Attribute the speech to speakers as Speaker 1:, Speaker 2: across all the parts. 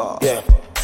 Speaker 1: Yeah.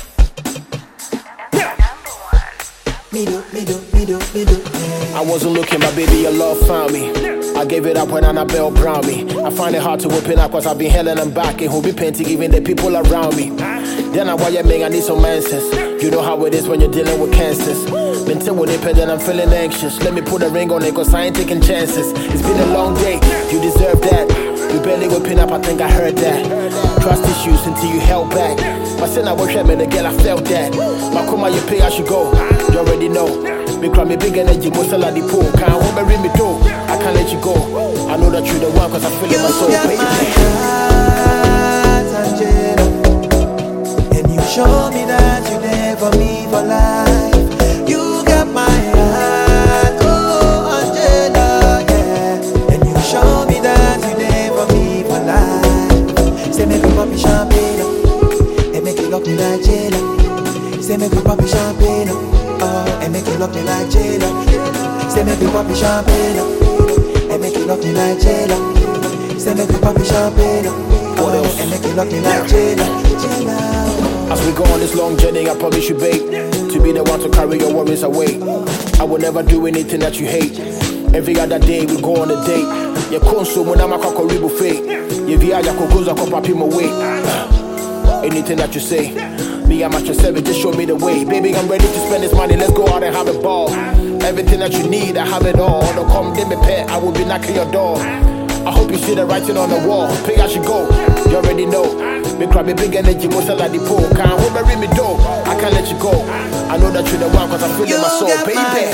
Speaker 1: I wasn't looking, my baby, your love found me. I gave it up when Annabelle browned me. I find it hard to open up cause I've been held and back and who be painting even the people around me. Then I wire me, I need some answers. You know how it is when you're dealing with cancers. Been till with it, then I'm feeling anxious. Let me put a ring on it cause I ain't taking chances. It's been a long day, you deserve that. You barely whipping up, I think I heard that. Trust issues until you held back. My sin I wish I made a girl, I felt that. My kuma you pay, I should go. You already know. Me cry me big energy, most of the pool. Can't hold me ring me though. I can't let you go. I know that you're the one cause I feel it my soul, baby.
Speaker 2: My heart, Angela. And you show me that you never me for life. You got my heart, oh Angela, yeah. And you show me that you never me for life. Say make me pop champagne, and make you look me like Jada. Say make me pop champagne, and make you look me like Jada. Say make you pop champagne, and make you look me like Jada. Say make you pop champagne, and make you look me like Jada.
Speaker 1: As we go on this long journey, I promise you, babe, to be the one to carry your worries away. I will never do anything that you hate. Every other day we go on a date. You consume when I'm a cockle buffet. You via your cocos, I come papi my way. Anything that you say, me I'm at your service, just show me the way. Baby, I'm ready to spend this money, let's go out and have a ball. Everything that you need, I have it all. Don't come give me pet, I will be knocking your door. I hope you see the writing on the wall. Pay I should go, you already know. Me cry me big energy, most of the pool. Can't hold me ring me though, I can't let you go. I know that you're the one cause I feel in my soul, baby.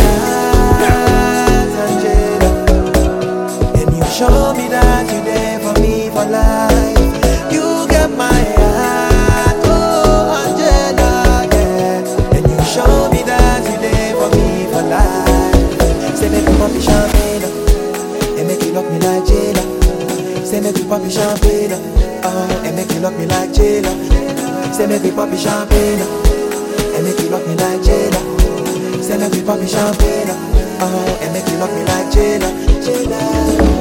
Speaker 2: And you show me that you there for me for life. You got my heart, oh Angela, yeah. And you show me that you there for me for life. Say make you pop champagne, and make you look me like Jada. Say make you pop champagne, and make you look me like Jada. Say make you pop champagne, and make you look me like Jada. Say make you pop champagne, and make you look me like Jada.